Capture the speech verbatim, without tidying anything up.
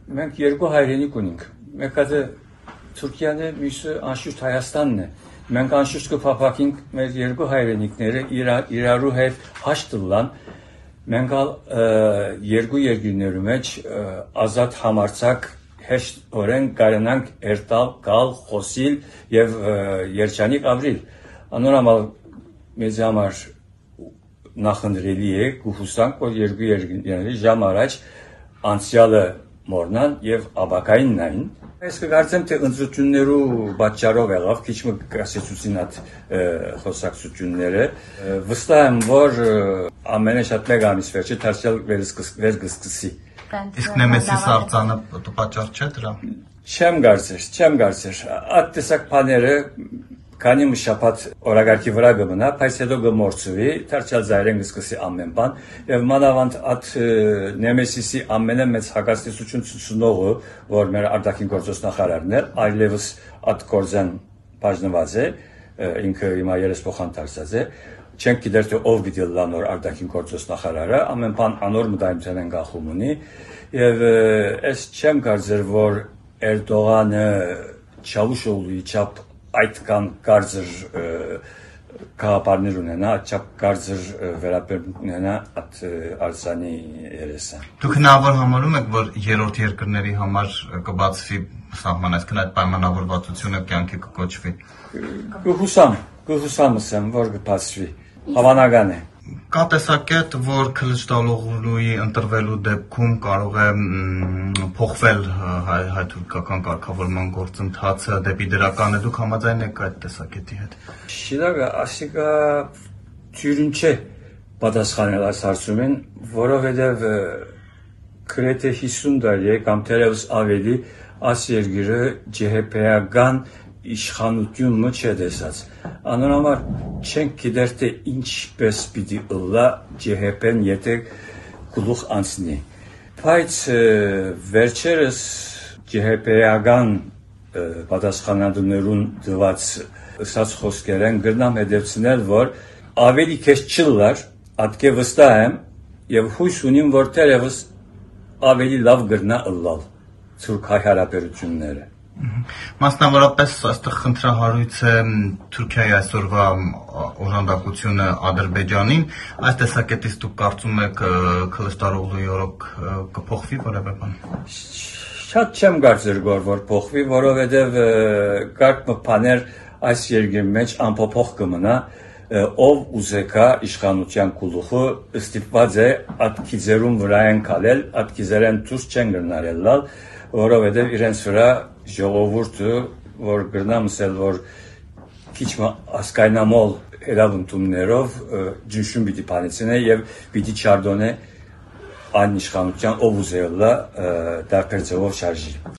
Մենք երկու հայրենիք ունենք։ Մեկը Թուրքիան է, մյուսը անշուշտ Հայաստանն է։ Մենք անշուշտ կփափակենք մեր երկու հայրենիքները իրարու հետ հաշտ տալան։ Մենք երկու երկրներու մեջ ազատ համարձակ հեշտորեն կարենանք երթալ, գալ, խոսիլ եւ երջանիկ ապրիլ։ Անորամալ մեզ համար նախընտրելի է կհուսանք, որ երկու երկրների ժամ առաջ անցյալը մորնան եւ ապակային նային։ Ես կգործեմ, թե ընտրություններու պատճառով եղավ, քիչ մը կասեցուցին այդ խոսակցությունները։ Վստահ եմ, որ ամենը շատ մեկ ամիս վերջը դարձյալ վերսկսի։ Իսկ Նեմեսիս արձանը պատճառ չէ դրա։ Չեմ կարծեր, չեմ կարծեր։ Այդ տեսակ բաները քանի մի շաբաթ օրագարկի վրա կմնա, բայց հետո կմորցվի, դարձյալ զայրեն կսկսի ամեն բան, եւ մանավանդ այդ Նեմեսիսի ամենամեծ հակասեցություն ցուցնողը, որ մեր արտաքին գործոս նախարարն է, այլևս այդ գործեն բաժնված է, ինքը հիմա երեսփոխան դարձած է, չենք գիտեր թե ով գիտի լա նոր արտաքին գործոս նախարարը, ամեն բան անոր մտայնության են գախում ունի, եւ ես չեմ կարծեր, որ Էրդողանը Չավուշօղլուի չափ այդքան կարծր կաղապարներ ունենա, այդչափ կարծր վերաբերմունք ունենա այդ արձանի երեսը։ Դուք հնարավոր համարում եք, որ երրորդ երկրների համար կբացվի սահման, այսինքն այդ պայմանավորվածությունը կյանքի կկոչվի։ Կհուսամ, կհուսամ ասեմ, որ կբացվի, հավանական է։ Կա տեսակետ, որ Քılıçdaroğlu'ի ընտրվելու դեպքում կարող է փոխվել հայ-թուրքական կարգավորման գործընթացը դեպի դրականը, դուք համաձայն եք այդ տեսակետի հետ։ Շիրակը, ասիկա թյուրին չէ պատասխանել այս հարցումին, որովհետև գրեթե հիսուն տարի է կամ թերևս ավելի այս երկիրը ջեհեպեական իշխանությունը չէ տեսած։ Անոնամար չենք գիտեր թե ինչպես պիտի ըլլա ջեհեպեն եթե գլուխ անցնի։ Բայց վերջերս ջեհեպեական պատասխանատուներուն դված ըսած խոսքերեն գրնամ հետևցնել, որ ավելի քեզ չլար, ատկե վստահ եմ եւ հույս ունիմ, որ թերևս ավելի լավ գրնա ըլլալ թուրք-հայ հարաբերությունները։ Մասնավորապես այստեղ խնդրահարույց է Թուրքիայի այսօրվա օժանդակությունը Ադրբեջանին, այս տեսակետից դուք կարծում եք Քılıçdaroğlu'ի օրոք կփոխվի որևէ բան։ Շատ չեմ կարծեր որ փոխվի, որովհետև կարգ բաներ այս երկրի մեջ անփոփոխ կմնա, ով ուզեկա իշխանության գլուխը ստիպված է այդ քիզերուն վրա են կալել, այդ քիզերեն դուրս չեն գնարելալ, որովհետև իրենց վրա ժողովուրդը, որ գրնամ ասել, որ քիչ ասկայնամոլ հելավնդումներով ջնշում պիտի պանեցնե եւ պիտի չարդոնե այն իշխանության ով ուզելա դարբեր ձևով շարժի։